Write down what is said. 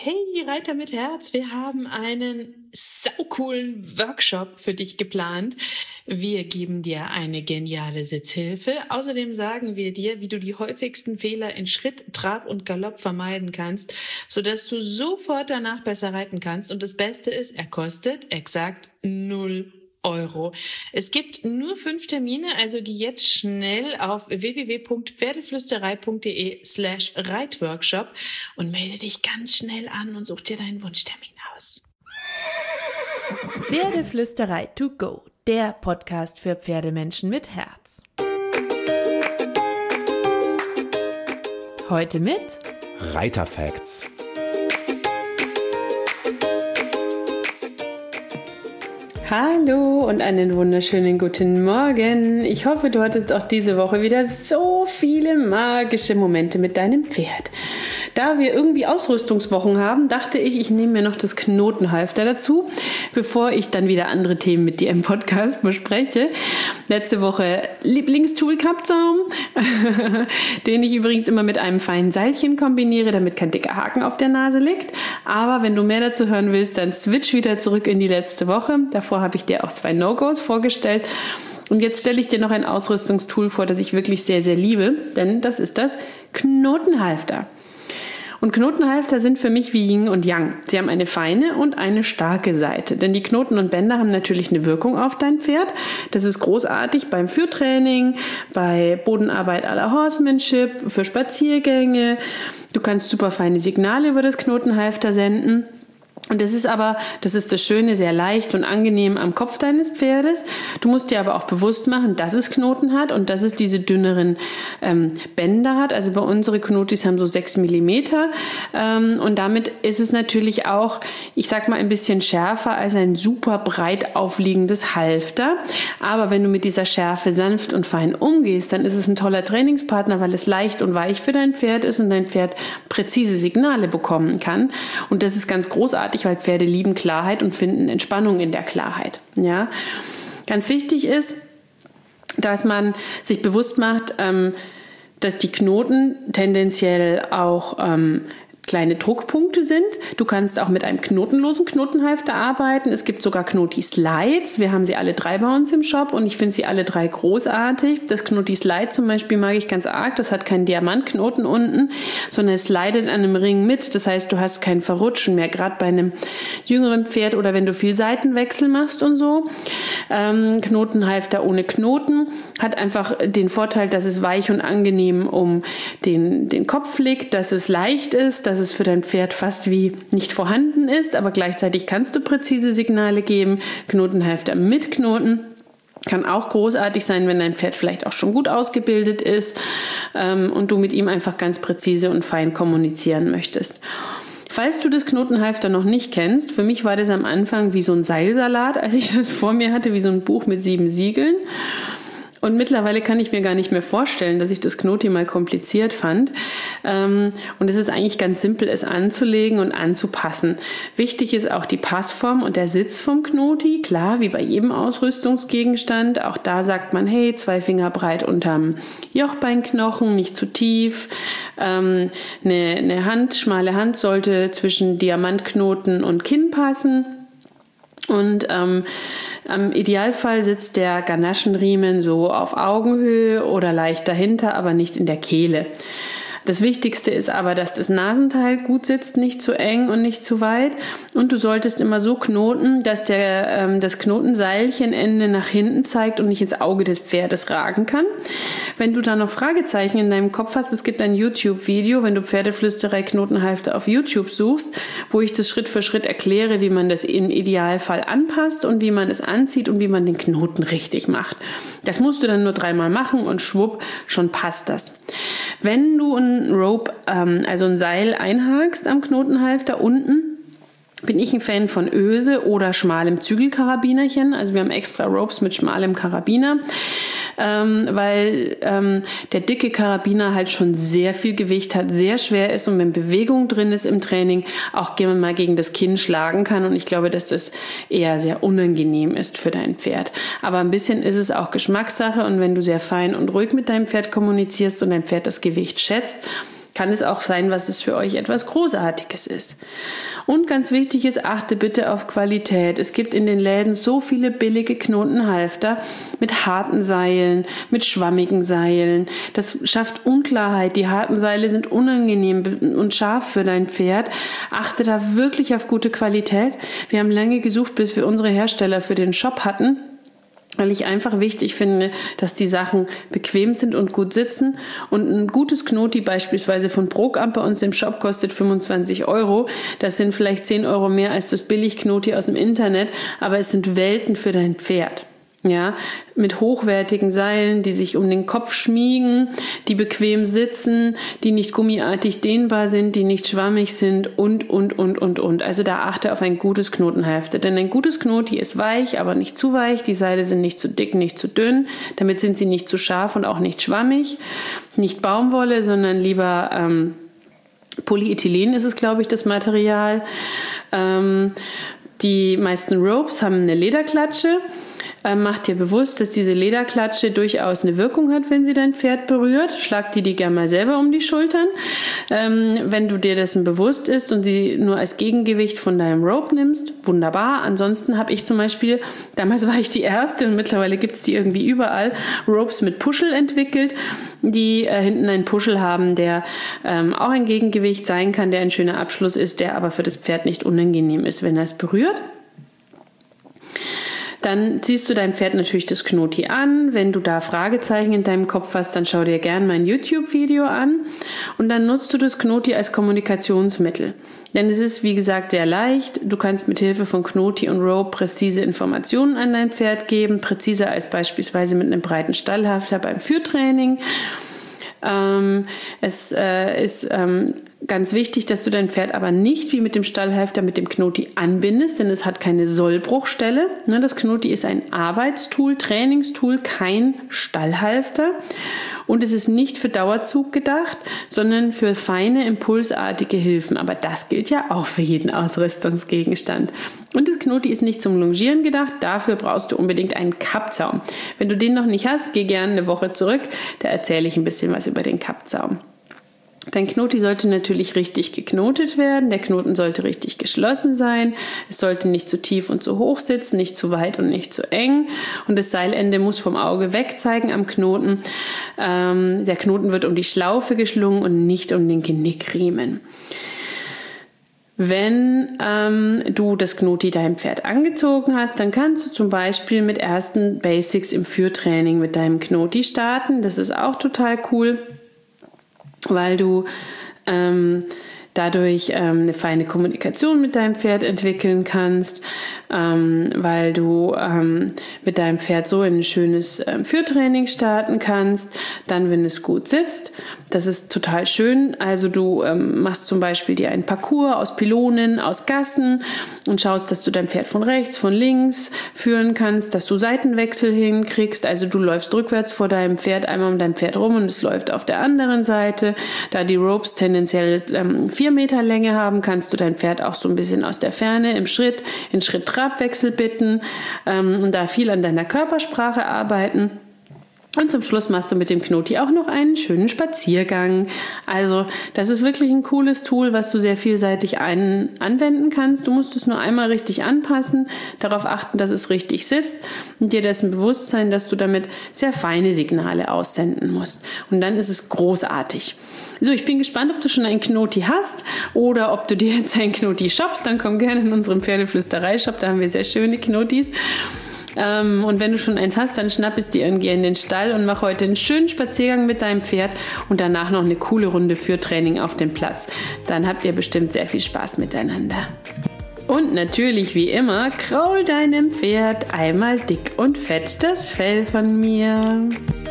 Hey Reiter mit Herz, wir haben einen saucoolen Workshop für dich geplant. Wir geben dir eine geniale Sitzhilfe. Außerdem sagen wir dir, wie du die häufigsten Fehler in Schritt, Trab und Galopp vermeiden kannst, sodass du sofort danach besser reiten kannst. Und das Beste ist, er kostet exakt 0 Euro. Es gibt nur 5 Termine, also geh jetzt schnell auf www.pferdeflüsterei.de/Reitworkshop und melde dich ganz schnell an und such dir deinen Wunschtermin aus. Pferdeflüsterei to go, der Podcast für Pferdemenschen mit Herz. Heute mit Reiterfacts. Hallo und einen wunderschönen guten Morgen. Ich hoffe, du hattest auch diese Woche wieder so viele magische Momente mit deinem Pferd. Da wir irgendwie Ausrüstungswochen haben, dachte ich, ich nehme mir noch das Knotenhalfter dazu, bevor ich dann wieder andere Themen mit dir im Podcast bespreche. Letzte Woche Lieblingstool-Kappzaum, den ich übrigens immer mit einem feinen Seilchen kombiniere, damit kein dicker Haken auf der Nase liegt. Aber wenn du mehr dazu hören willst, dann switch wieder zurück in die letzte Woche. Davor habe ich dir auch 2 No-Gos vorgestellt. Und jetzt stelle ich dir noch ein Ausrüstungstool vor, das ich wirklich sehr, sehr liebe, denn das ist das Knotenhalfter. Und Knotenhalfter sind für mich wie Yin und Yang. Sie haben eine feine und eine starke Seite. Denn die Knoten und Bänder haben natürlich eine Wirkung auf dein Pferd. Das ist großartig beim Führtraining, bei Bodenarbeit à la Horsemanship, für Spaziergänge. Du kannst super feine Signale über das Knotenhalfter senden. Und das ist das Schöne, sehr leicht und angenehm am Kopf deines Pferdes. Du musst dir aber auch bewusst machen, dass es Knoten hat und dass es diese dünneren Bänder hat. Also bei unsere Knotis haben so 6 Millimeter. Und damit ist es natürlich auch, ich sag mal, ein bisschen schärfer als ein super breit aufliegendes Halfter. Aber wenn du mit dieser Schärfe sanft und fein umgehst, dann ist es ein toller Trainingspartner, weil es leicht und weich für dein Pferd ist und dein Pferd präzise Signale bekommen kann. Und das ist ganz großartig, weil Pferde lieben Klarheit und finden Entspannung in der Klarheit. Ja? Ganz wichtig ist, dass man sich bewusst macht, dass die Knoten tendenziell auch kleine Druckpunkte sind. Du kannst auch mit einem knotenlosen Knotenhalfter arbeiten. Es gibt sogar Knoti-Slides. Wir haben sie alle 3 bei uns im Shop und ich finde sie alle 3 großartig. Das Knoti-Slide zum Beispiel mag ich ganz arg. Das hat keinen Diamantknoten unten, sondern es slidet an einem Ring mit. Das heißt, du hast kein Verrutschen mehr, gerade bei einem jüngeren Pferd oder wenn du viel Seitenwechsel machst und so. Knotenhalfter ohne Knoten hat einfach den Vorteil, dass es weich und angenehm um den Kopf liegt, dass es leicht ist, dass es für dein Pferd fast wie nicht vorhanden ist, aber gleichzeitig kannst du präzise Signale geben. Knotenhalfter mit Knoten kann auch großartig sein, wenn dein Pferd vielleicht auch schon gut ausgebildet ist und du mit ihm einfach ganz präzise und fein kommunizieren möchtest. Falls du das Knotenhalfter noch nicht kennst, für mich war das am Anfang wie so ein Seilsalat, als ich das vor mir hatte, wie so ein Buch mit 7 Siegeln. Und mittlerweile kann ich mir gar nicht mehr vorstellen, dass ich das Knoti mal kompliziert fand. Und es ist eigentlich ganz simpel, es anzulegen und anzupassen. Wichtig ist auch die Passform und der Sitz vom Knoti. Klar, wie bei jedem Ausrüstungsgegenstand. Auch da sagt man, hey, 2 Finger breit unterm Jochbeinknochen, nicht zu tief. Eine schmale Hand sollte zwischen Diamantknoten und Kinn passen. Und im Idealfall sitzt der Ganaschenriemen so auf Augenhöhe oder leicht dahinter, aber nicht in der Kehle. Das Wichtigste ist aber, dass das Nasenteil gut sitzt, nicht zu eng und nicht zu weit. Und du solltest immer so knoten, dass das Knotenseilchenende nach hinten zeigt und nicht ins Auge des Pferdes ragen kann. Wenn du da noch Fragezeichen in deinem Kopf hast, es gibt ein YouTube-Video, wenn du Pferdeflüsterei Knotenhalfter auf YouTube suchst, wo ich das Schritt für Schritt erkläre, wie man das im Idealfall anpasst und wie man es anzieht und wie man den Knoten richtig macht. Das musst du dann nur 3-mal machen und schwupp, schon passt das. Wenn du ein Rope, also ein Seil einhakst am Knotenhalfter unten, bin ich ein Fan von Öse oder schmalem Zügelkarabinerchen. Also wir haben extra Ropes mit schmalem Karabiner, weil der dicke Karabiner halt schon sehr viel Gewicht hat, sehr schwer ist und wenn Bewegung drin ist im Training, auch gerne mal gegen das Kinn schlagen kann. Und ich glaube, dass das eher sehr unangenehm ist für dein Pferd. Aber ein bisschen ist es auch Geschmackssache und wenn du sehr fein und ruhig mit deinem Pferd kommunizierst und dein Pferd das Gewicht schätzt, kann es auch sein, was es für euch etwas Großartiges ist. Und ganz wichtig ist, achte bitte auf Qualität. Es gibt in den Läden so viele billige Knotenhalfter mit harten Seilen, mit schwammigen Seilen. Das schafft Unklarheit. Die harten Seile sind unangenehm und scharf für dein Pferd. Achte da wirklich auf gute Qualität. Wir haben lange gesucht, bis wir unsere Hersteller für den Shop hatten, weil ich einfach wichtig finde, dass die Sachen bequem sind und gut sitzen. Und ein gutes Knoti beispielsweise von Brookamp bei uns im Shop kostet 25 €. Das sind vielleicht 10 € mehr als das Billigknoti aus dem Internet, aber es sind Welten für dein Pferd. Ja, mit hochwertigen Seilen, die sich um den Kopf schmiegen, die bequem sitzen, die nicht gummiartig dehnbar sind, die nicht schwammig sind und. Also da achte auf ein gutes Knotenhalfter, denn ein gutes Knoti ist weich, aber nicht zu weich. Die Seile sind nicht zu dick, nicht zu dünn. Damit sind sie nicht zu scharf und auch nicht schwammig. Nicht Baumwolle, sondern lieber Polyethylen ist es, glaube ich, das Material. Die meisten Ropes haben eine Lederklatsche. Mach dir bewusst, dass diese Lederklatsche durchaus eine Wirkung hat, wenn sie dein Pferd berührt. Schlag dir die gerne mal selber um die Schultern. Wenn du dir dessen bewusst ist und sie nur als Gegengewicht von deinem Rope nimmst, wunderbar. Ansonsten habe ich zum Beispiel, damals war ich die erste und mittlerweile gibt es die irgendwie überall, Ropes mit Puschel entwickelt, die hinten einen Puschel haben, der auch ein Gegengewicht sein kann, der ein schöner Abschluss ist, der aber für das Pferd nicht unangenehm ist, wenn er es berührt. Dann ziehst du deinem Pferd natürlich das Knoti an. Wenn du da Fragezeichen in deinem Kopf hast, dann schau dir gerne mein YouTube-Video an. Und dann nutzt du das Knoti als Kommunikationsmittel. Denn es ist, wie gesagt, sehr leicht. Du kannst mit Hilfe von Knoti und Rope präzise Informationen an dein Pferd geben. Präziser als beispielsweise mit einem breiten Stallhalfter beim Führtraining. Es ist ganz wichtig, dass du dein Pferd aber nicht wie mit dem Stallhalfter mit dem Knoti anbindest, denn es hat keine Sollbruchstelle. Das Knoti ist ein Arbeitstool, Trainingstool, kein Stallhalfter. Und es ist nicht für Dauerzug gedacht, sondern für feine, impulsartige Hilfen. Aber das gilt ja auch für jeden Ausrüstungsgegenstand. Und das Knoti ist nicht zum Longieren gedacht, dafür brauchst du unbedingt einen Kappzaum. Wenn du den noch nicht hast, geh gerne eine Woche zurück, da erzähle ich ein bisschen was über den Kappzaum. Dein Knoti sollte natürlich richtig geknotet werden, der Knoten sollte richtig geschlossen sein, es sollte nicht zu tief und zu hoch sitzen, nicht zu weit und nicht zu eng und das Seilende muss vom Auge weg zeigen am Knoten. Der Knoten wird um die Schlaufe geschlungen und nicht um den Genickriemen. Wenn du das Knoti deinem Pferd angezogen hast, dann kannst du zum Beispiel mit ersten Basics im Führtraining mit deinem Knoti starten. Das ist auch total cool, weil du dadurch eine feine Kommunikation mit deinem Pferd entwickeln kannst, weil du mit deinem Pferd so in ein schönes Führtraining starten kannst, dann, wenn es gut sitzt. Das ist total schön. Also du machst zum Beispiel dir einen Parcours aus Pylonen, aus Gassen und schaust, dass du dein Pferd von rechts, von links führen kannst, dass du Seitenwechsel hinkriegst. Also du läufst rückwärts vor deinem Pferd, einmal um dein Pferd rum und es läuft auf der anderen Seite. Da die Ropes tendenziell 4 Meter Länge haben, kannst du dein Pferd auch so ein bisschen aus der Ferne in Schritt-Trabwechsel bitten und da viel an deiner Körpersprache arbeiten. Und zum Schluss machst du mit dem Knoti auch noch einen schönen Spaziergang. Also das ist wirklich ein cooles Tool, was du sehr vielseitig anwenden kannst. Du musst es nur einmal richtig anpassen, darauf achten, dass es richtig sitzt und dir dessen bewusst sein, dass du damit sehr feine Signale aussenden musst. Und dann ist es großartig. So, ich bin gespannt, ob du schon einen Knoti hast oder ob du dir jetzt einen Knoti shoppst. Dann komm gerne in unseren Pferdeflüsterei-Shop, da haben wir sehr schöne Knotis. Und wenn du schon eins hast, dann schnapp es dir irgendwie in den Stall und mach heute einen schönen Spaziergang mit deinem Pferd und danach noch eine coole Runde für Training auf dem Platz. Dann habt ihr bestimmt sehr viel Spaß miteinander. Und natürlich, wie immer, kraul deinem Pferd einmal dick und fett das Fell von mir.